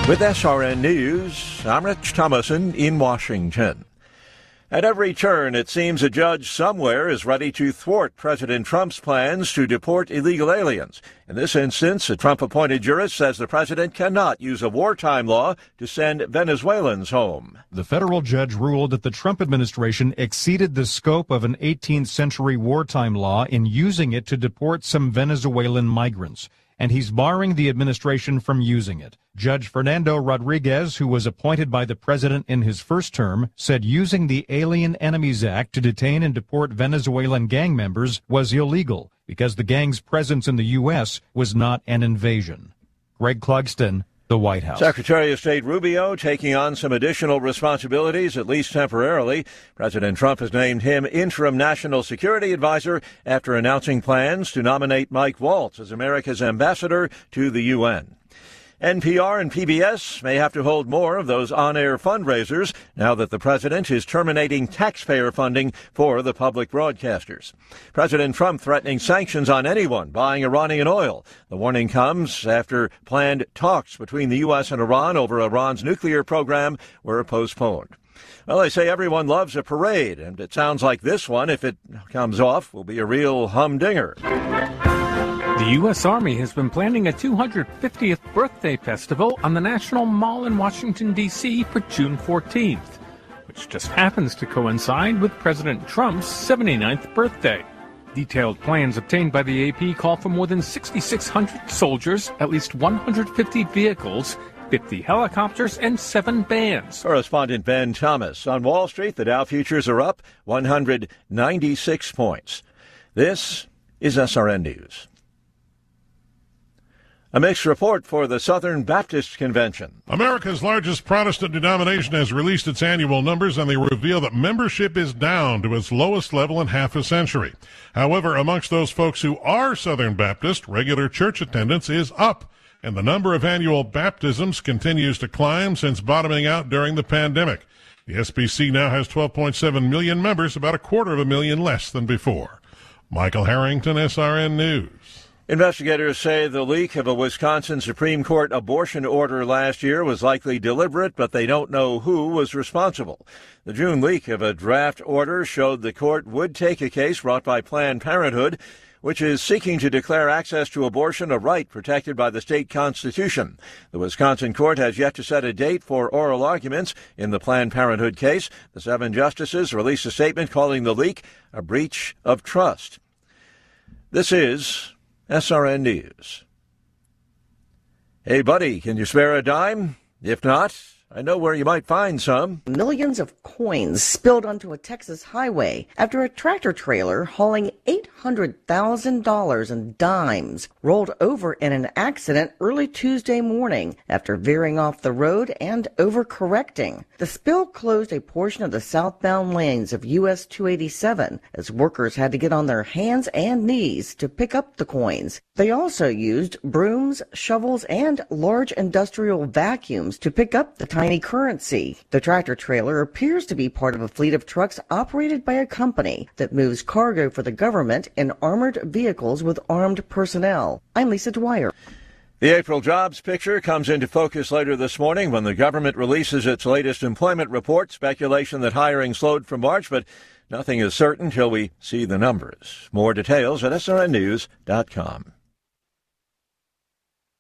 With SRN News, I'm Rich Thomason in Washington. At every turn, it seems a judge somewhere is ready to thwart President Trump's plans to deport illegal aliens. In this instance, a Trump-appointed jurist says the president cannot use a wartime law to send Venezuelans home. The federal judge ruled that the Trump administration exceeded the scope of an 18th century wartime law in using it to deport some Venezuelan migrants, and he's barring the administration from using it. Judge Fernando Rodriguez, who was appointed by the president in his first term, said using the Alien Enemies Act to detain and deport Venezuelan gang members was illegal because the gang's presence in the U.S. was not an invasion. Greg Clugston, the White House. Secretary of State Rubio taking on some additional responsibilities, at least temporarily. President Trump has named him interim national security advisor after announcing plans to nominate Mike Waltz as America's ambassador to the UN. NPR and PBS may have to hold more of those on-air fundraisers now that the president is terminating taxpayer funding for the public broadcasters. President Trump threatening sanctions on anyone buying Iranian oil. The warning comes after planned talks between the U.S. and Iran over Iran's nuclear program were postponed. Well, they say everyone loves a parade, and it sounds like this one, if it comes off, will be a real humdinger. The U.S. Army has been planning a 250th birthday festival on the National Mall in Washington, D.C. for June 14th, which just happens to coincide with President Trump's 79th birthday. Detailed plans obtained by the AP call for more than 6,600 soldiers, at least 150 vehicles, 50 helicopters, and 7 bands. Correspondent Ben Thomas. On Wall Street, the Dow futures are up 196 points. This is SRN News. A mixed report for the Southern Baptist Convention. America's largest Protestant denomination has released its annual numbers, and they reveal that membership is down to its lowest level in half a century. However, amongst those folks who are Southern Baptist, regular church attendance is up, and the number of annual baptisms continues to climb since bottoming out during the pandemic. The SBC now has 12.7 million members, about 250,000 less than before. Michael Harrington, SRN News. Investigators say the leak of a Wisconsin Supreme Court abortion order last year was likely deliberate, but they don't know who was responsible. The June leak of a draft order showed the court would take a case brought by Planned Parenthood, which is seeking to declare access to abortion a right protected by the state constitution. The Wisconsin court has yet to set a date for oral arguments in the Planned Parenthood case. The 7 justices released a statement calling the leak a breach of trust. This is SRN News. Hey, buddy, can you spare a dime? If not, I know where you might find some. Millions of coins spilled onto a Texas highway after a tractor trailer hauling $800,000 in dimes rolled over in an accident early Tuesday morning after veering off the road and overcorrecting. The spill closed a portion of the southbound lanes of US 287 as workers had to get on their hands and knees to pick up the coins. They also used brooms, shovels, and large industrial vacuums to pick up the tiny currency. The tractor trailer appears to be part of a fleet of trucks operated by a company that moves cargo for the government in armored vehicles with armed personnel. I'm Lisa Dwyer. The April jobs picture comes into focus later this morning when the government releases its latest employment report. Speculation that hiring slowed from March, but nothing is certain till we see the numbers. More details at srnnews.com.